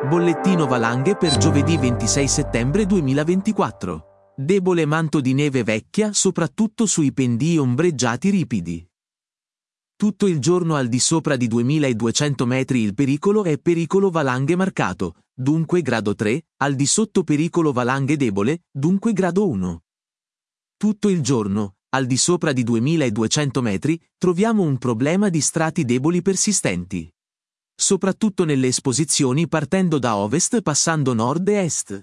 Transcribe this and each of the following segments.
Bollettino valanghe per giovedì 26 settembre 2024. Debole manto di neve vecchia soprattutto sui pendii ombreggiati ripidi. Tutto il giorno al di sopra di 2200 metri il pericolo è pericolo valanghe marcato, dunque grado 3, al di sotto pericolo valanghe debole, dunque grado 1. Tutto il giorno, al di sopra di 2200 metri, troviamo un problema di strati deboli persistenti. Soprattutto nelle esposizioni partendo da ovest passando nord e est.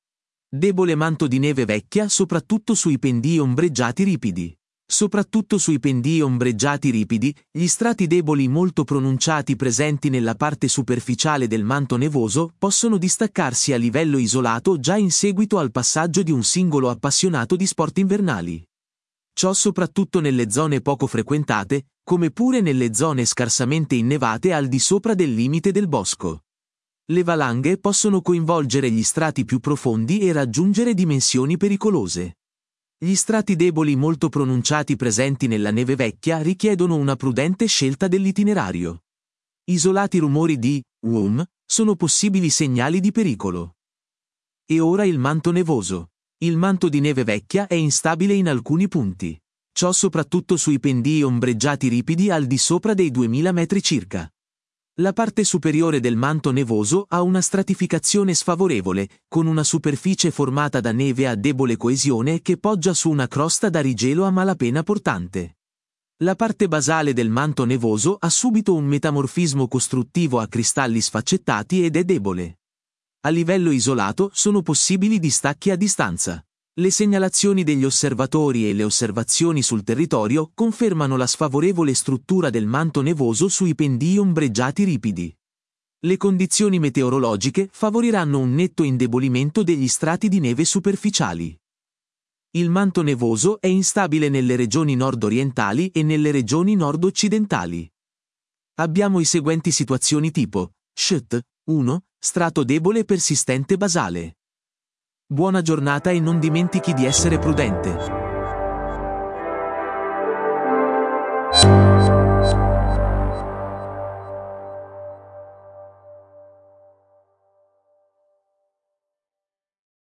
Debole manto di neve vecchia soprattutto sui pendii ombreggiati ripidi. Soprattutto sui pendii ombreggiati ripidi, gli strati deboli molto pronunciati presenti nella parte superficiale del manto nevoso possono distaccarsi a livello isolato già in seguito al passaggio di un singolo appassionato di sport invernali. Ciò soprattutto nelle zone poco frequentate, come pure nelle zone scarsamente innevate al di sopra del limite del bosco. Le valanghe possono coinvolgere gli strati più profondi e raggiungere dimensioni pericolose. Gli strati deboli molto pronunciati presenti nella neve vecchia richiedono una prudente scelta dell'itinerario. Isolati rumori di WUM sono possibili segnali di pericolo. E ora il manto nevoso. Il manto di neve vecchia è instabile in alcuni punti. Ciò soprattutto sui pendii ombreggiati ripidi al di sopra dei 2000 metri circa. La parte superiore del manto nevoso ha una stratificazione sfavorevole, con una superficie formata da neve a debole coesione che poggia su una crosta da rigelo a malapena portante. La parte basale del manto nevoso ha subito un metamorfismo costruttivo a cristalli sfaccettati ed è debole. A livello isolato sono possibili distacchi a distanza. Le segnalazioni degli osservatori e le osservazioni sul territorio confermano la sfavorevole struttura del manto nevoso sui pendii ombreggiati ripidi. Le condizioni meteorologiche favoriranno un netto indebolimento degli strati di neve superficiali. Il manto nevoso è instabile nelle regioni nord-orientali e nelle regioni nord-occidentali. Abbiamo i seguenti situazioni tipo: SHT 1, strato debole persistente basale. Buona giornata e non dimentichi di essere prudente.